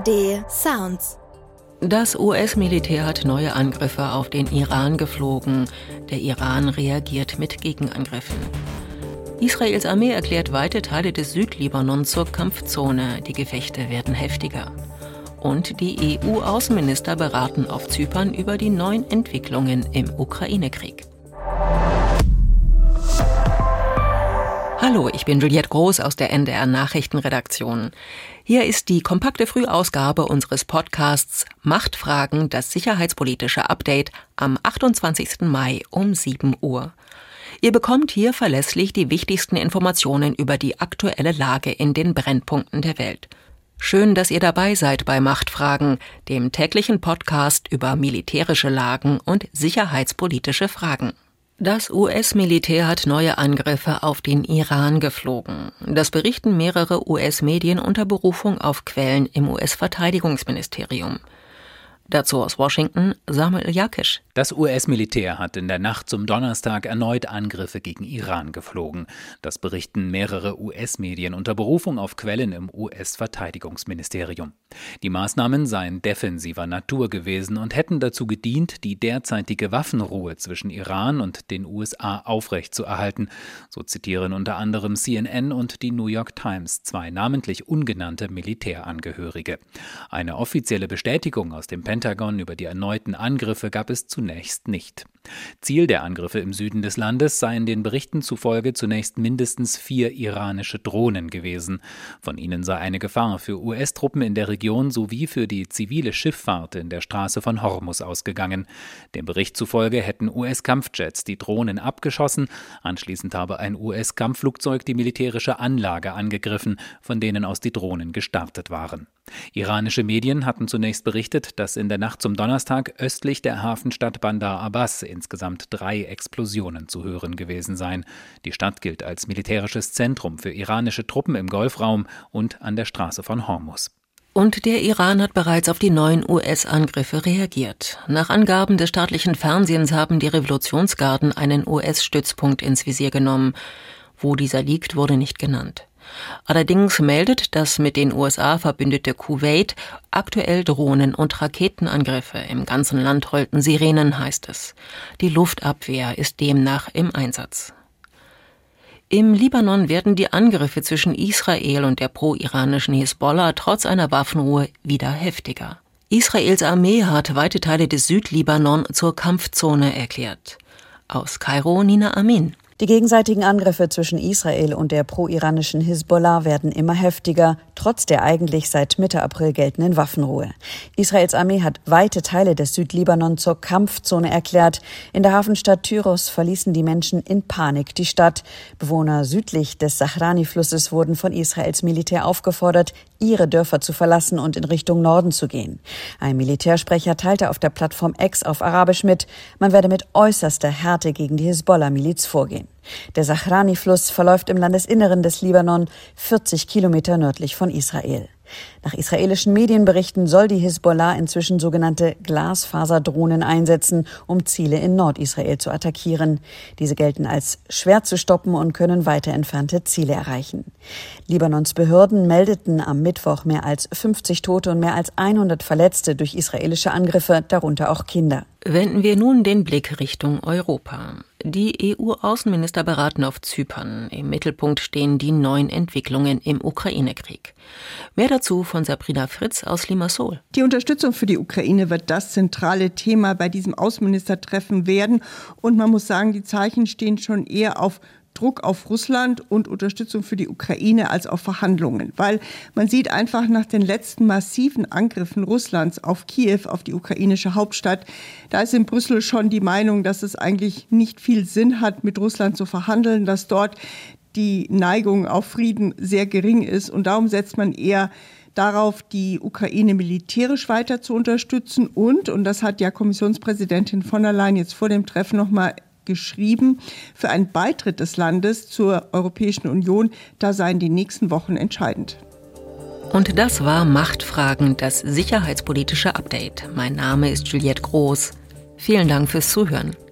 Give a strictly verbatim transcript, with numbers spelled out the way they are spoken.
D Sounds. Das U S-Militär hat neue Angriffe auf den Iran geflogen. Der Iran reagiert mit Gegenangriffen. Israels Armee erklärt weite Teile des Südlibanon zur Kampfzone. Die Gefechte werden heftiger. Und die E U-Außenminister beraten auf Zypern über die neuen Entwicklungen im Ukraine-Krieg. Hallo, ich bin Juliette Groß aus der N D R-Nachrichtenredaktion. Hier ist die kompakte Frühausgabe unseres Podcasts Machtfragen, das sicherheitspolitische Update am achtundzwanzigsten Mai um sieben Uhr. Ihr bekommt hier verlässlich die wichtigsten Informationen über die aktuelle Lage in den Brennpunkten der Welt. Schön, dass ihr dabei seid bei Machtfragen, dem täglichen Podcast über militärische Lagen und sicherheitspolitische Fragen. Das U S-Militär hat neue Angriffe auf den Iran geflogen. Das berichten mehrere U S-Medien unter Berufung auf Quellen im U S-Verteidigungsministerium. Dazu aus Washington Samuel Jakisch. Das U S-Militär hat in der Nacht zum Donnerstag erneut Angriffe gegen Iran geflogen. Das berichten mehrere U S-Medien unter Berufung auf Quellen im U S-Verteidigungsministerium. Die Maßnahmen seien defensiver Natur gewesen und hätten dazu gedient, die derzeitige Waffenruhe zwischen Iran und den U S A aufrechtzuerhalten. So zitieren unter anderem C N N und die New York Times zwei namentlich ungenannte Militärangehörige. Eine offizielle Bestätigung aus dem Pentagon über die erneuten Angriffe gab es zunächst nicht. Ziel der Angriffe im Süden des Landes seien den Berichten zufolge zunächst mindestens vier iranische Drohnen gewesen. Von ihnen sei eine Gefahr für U S-Truppen in der Region sowie für die zivile Schifffahrt in der Straße von Hormuz ausgegangen. Dem Bericht zufolge hätten U S-Kampfjets die Drohnen abgeschossen. Anschließend habe ein U S-Kampfflugzeug die militärische Anlage angegriffen, von denen aus die Drohnen gestartet waren. Iranische Medien hatten zunächst berichtet, dass in der Nacht zum Donnerstag östlich der Hafenstadt Bandar Abbas insgesamt drei Explosionen zu hören gewesen seien. Die Stadt gilt als militärisches Zentrum für iranische Truppen im Golfraum und an der Straße von Hormuz. Und der Iran hat bereits auf die neuen U S-Angriffe reagiert. Nach Angaben des staatlichen Fernsehens haben die Revolutionsgarden einen U S-Stützpunkt ins Visier genommen. Wo dieser liegt, wurde nicht genannt. Allerdings meldet das mit den U S A verbündete Kuwait aktuell Drohnen- und Raketenangriffe. Im ganzen Land rollten Sirenen, heißt es. Die Luftabwehr ist demnach im Einsatz. Im Libanon werden die Angriffe zwischen Israel und der pro-iranischen Hisbollah trotz einer Waffenruhe wieder heftiger. Israels Armee hat weite Teile des Südlibanon zur Kampfzone erklärt. Aus Kairo Nina Amin. Die gegenseitigen Angriffe zwischen Israel und der pro-iranischen Hisbollah werden immer heftiger, trotz der eigentlich seit Mitte April geltenden Waffenruhe. Israels Armee hat weite Teile des Südlibanon zur Kampfzone erklärt. In der Hafenstadt Tyros verließen die Menschen in Panik die Stadt. Bewohner südlich des Sahrani-Flusses wurden von Israels Militär aufgefordert, ihre Dörfer zu verlassen und in Richtung Norden zu gehen. Ein Militärsprecher teilte auf der Plattform X auf Arabisch mit, man werde mit äußerster Härte gegen die Hisbollah-Miliz vorgehen. Der Sahrani-Fluss verläuft im Landesinneren des Libanon, vierzig Kilometer nördlich von Israel. Nach israelischen Medienberichten soll die Hisbollah inzwischen sogenannte Glasfaserdrohnen einsetzen, um Ziele in Nordisrael zu attackieren. Diese gelten als schwer zu stoppen und können weiter entfernte Ziele erreichen. Libanons Behörden meldeten am Mittwoch mehr als fünfzig Tote und mehr als hundert Verletzte durch israelische Angriffe, darunter auch Kinder. Wenden wir nun den Blick Richtung Europa. Die E U-Außenminister beraten auf Zypern. Im Mittelpunkt stehen die neuen Entwicklungen im Ukraine-Krieg. Mehr dazu von Sabrina Fritz aus Limassol. Die Unterstützung für die Ukraine wird das zentrale Thema bei diesem Außenministertreffen werden. Und man muss sagen, die Zeichen stehen schon eher auf Druck auf Russland und Unterstützung für die Ukraine als auf Verhandlungen. Weil man sieht einfach nach den letzten massiven Angriffen Russlands auf Kiew, auf die ukrainische Hauptstadt, da ist in Brüssel schon die Meinung, dass es eigentlich nicht viel Sinn hat, mit Russland zu verhandeln, dass dort die Neigung auf Frieden sehr gering ist. Und darum setzt man eher darauf, die Ukraine militärisch weiter zu unterstützen. Und, und das hat ja Kommissionspräsidentin von der Leyen jetzt vor dem Treffen nochmal geschrieben, für einen Beitritt des Landes zur Europäischen Union, da seien die nächsten Wochen entscheidend. Und das war Machtfragen, das sicherheitspolitische Update. Mein Name ist Juliette Groß. Vielen Dank fürs Zuhören.